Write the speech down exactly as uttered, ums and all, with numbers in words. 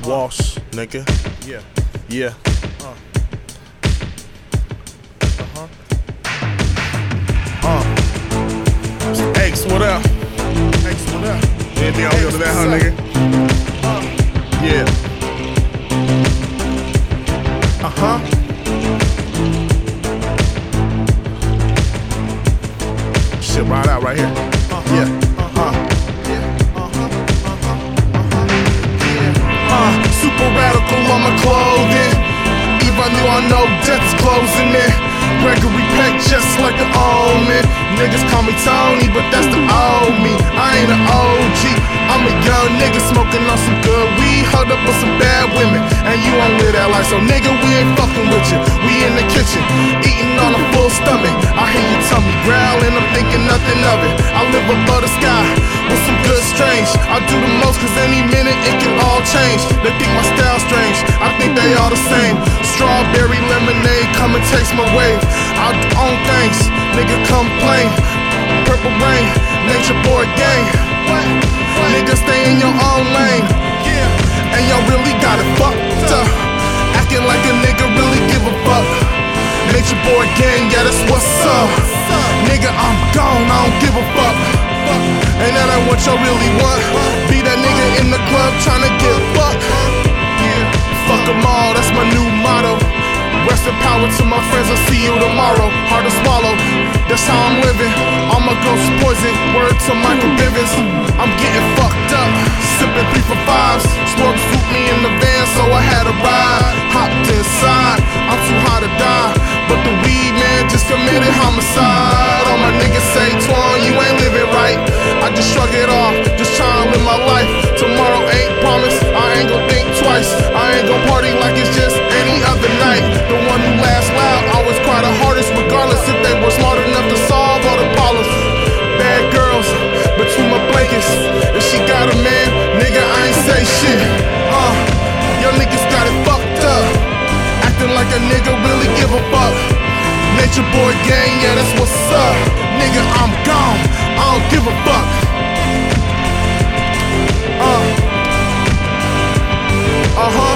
Walsh, nigga. Yeah. Yeah. Uh. Uh-huh. Uh. X, what up? X, what up? Anything on to that, huh, nigga? Uh. Yeah. Uh-huh. Shit right out right here. Uh-huh. Yeah. Uh-huh. Yeah. Uh-huh. Uh-huh. Uh-huh. Uh, super radical on my clothing. Even though I know death's closing in. Gregory Peck just like the omen. Niggas call me Tony, but that's the old me. I ain't an O G. I'm a young nigga smoking on some good weed, hugged up with some bad women, and you won't live that life. So nigga, we ain't fucking with you. We in the kitchen, eating on a full stomach. I hear you tummy growling, I'm thinking nothing of it. I live above the sky with some good strange. I do the most cause any minute it can all change. They think my style strange, I think they all the same. Strawberry lemonade, come and taste my wave. I do own things, nigga complain. Purple rain, nature boy gang. Nigga stay in your own lane. And y'all really got it fucked up, acting like a nigga really give a fuck. Nature boy gang, yeah that's what's up. Nigga I'm gone, I don't give a fuck. And that ain't what y'all really want. Be that nigga in the club tryna get fucked. Fuck them all, that's my new motto. Rest in power to my friends, I'll see you tomorrow. Hard to swallow, that's how I'm living. All my ghost poison, word to Michael Bivins. I'm getting fucked up, sipping three for fives. Storm swooped me in the van, so I had a ride. Hopped inside, I'm too high to die. But the weed man just committed homicide. All my niggas say, Twan, you ain't living right. I just shrug it off, just tryna live my life. Tomorrow ain't promised, I ain't gon' think twice. I ain't gon' party like it's just any other night. The one who laughs loud always cry the hardest, regardless if they were smart enough to solve all the problems. Bad girls between my blankets. If she got a man, nigga, I ain't say shit. Uh, your niggas got it fucked up, acting like a nigga really give a fuck. Nature boy gang, yeah, that's what's up. Nigga, I'm gone, I don't give a fuck. Uh, uh-huh.